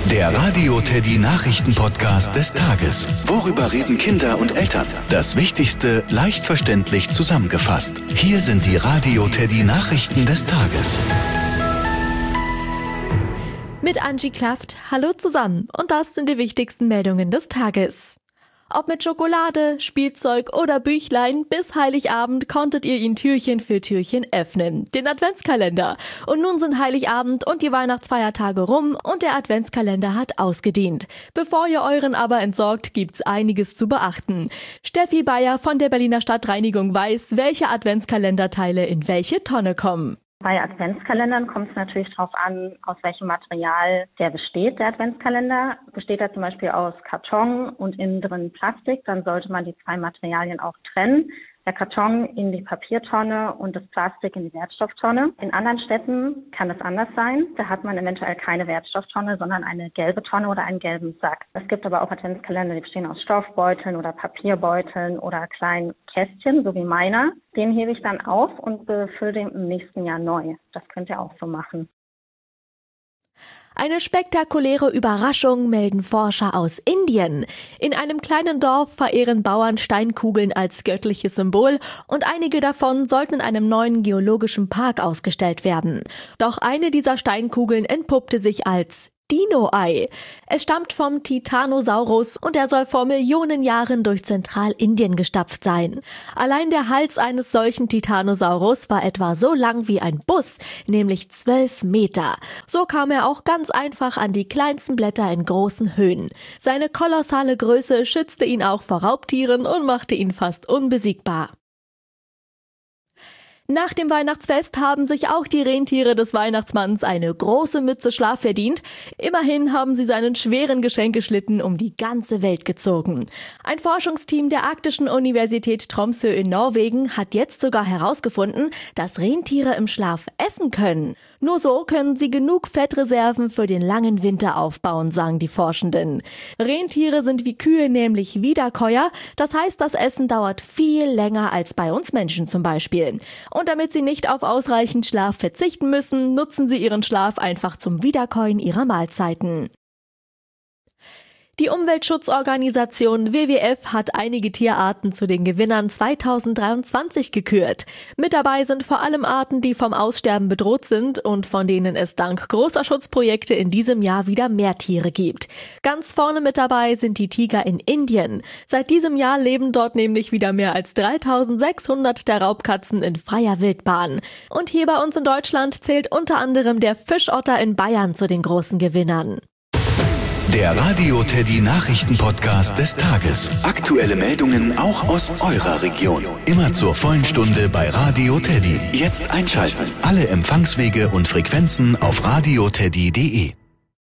Der Radio Teddy Nachrichten-Podcast des Tages. Worüber reden Kinder und Eltern? Das Wichtigste leicht verständlich zusammengefasst. Hier sind die Radio Teddy Nachrichten des Tages. Mit Angie Klaft, hallo zusammen und das sind die wichtigsten Meldungen des Tages. Ob mit Schokolade, Spielzeug oder Büchlein, bis Heiligabend konntet ihr ihn Türchen für Türchen öffnen, den Adventskalender. Und nun sind Heiligabend und die Weihnachtsfeiertage rum und der Adventskalender hat ausgedient. Bevor ihr euren aber entsorgt, gibt's einiges zu beachten. Steffi Bayer von der Berliner Stadtreinigung weiß, welche Adventskalenderteile in welche Tonne kommen. Bei Adventskalendern kommt es natürlich darauf an, aus welchem Material der besteht, der Adventskalender. Besteht er zum Beispiel aus Karton und innen drin Plastik, dann sollte man die zwei Materialien auch trennen. Der Karton in die Papiertonne und das Plastik in die Wertstofftonne. In anderen Städten kann es anders sein. Da hat man eventuell keine Wertstofftonne, sondern eine gelbe Tonne oder einen gelben Sack. Es gibt aber auch Adventskalender, die bestehen aus Stoffbeuteln oder Papierbeuteln oder kleinen Kästchen, so wie meiner. Den hebe ich dann auf und befülle den im nächsten Jahr neu. Das könnt ihr auch so machen. Eine spektakuläre Überraschung melden Forscher aus Indien. In einem kleinen Dorf verehren Bauern Steinkugeln als göttliches Symbol und einige davon sollten in einem neuen geologischen Park ausgestellt werden. Doch eine dieser Steinkugeln entpuppte sich als Dino-Ei. Es stammt vom Titanosaurus und er soll vor Millionen Jahren durch Zentralindien gestapft sein. Allein der Hals eines solchen Titanosaurus war etwa so lang wie ein Bus, nämlich 12 Meter. So kam er auch ganz einfach an die kleinsten Blätter in großen Höhen. Seine kolossale Größe schützte ihn auch vor Raubtieren und machte ihn fast unbesiegbar. Nach dem Weihnachtsfest haben sich auch die Rentiere des Weihnachtsmanns eine große Mütze Schlaf verdient. Immerhin haben sie seinen schweren Geschenkeschlitten um die ganze Welt gezogen. Ein Forschungsteam der Arktischen Universität Tromsø in Norwegen hat jetzt sogar herausgefunden, dass Rentiere im Schlaf essen können. Nur so können sie genug Fettreserven für den langen Winter aufbauen, sagen die Forschenden. Rentiere sind wie Kühe nämlich Wiederkäuer, das heißt, das Essen dauert viel länger als bei uns Menschen zum Beispiel. Und damit sie nicht auf ausreichend Schlaf verzichten müssen, nutzen sie ihren Schlaf einfach zum Wiederkäuen ihrer Mahlzeiten. Die Umweltschutzorganisation WWF hat einige Tierarten zu den Gewinnern 2023 gekürt. Mit dabei sind vor allem Arten, die vom Aussterben bedroht sind und von denen es dank großer Schutzprojekte in diesem Jahr wieder mehr Tiere gibt. Ganz vorne mit dabei sind die Tiger in Indien. Seit diesem Jahr leben dort nämlich wieder mehr als 3600 der Raubkatzen in freier Wildbahn. Und hier bei uns in Deutschland zählt unter anderem der Fischotter in Bayern zu den großen Gewinnern. Der Radio Teddy Nachrichten-Podcast des Tages. Aktuelle Meldungen auch aus eurer Region. Immer zur vollen Stunde bei Radio Teddy. Jetzt einschalten. Alle Empfangswege und Frequenzen auf radioteddy.de.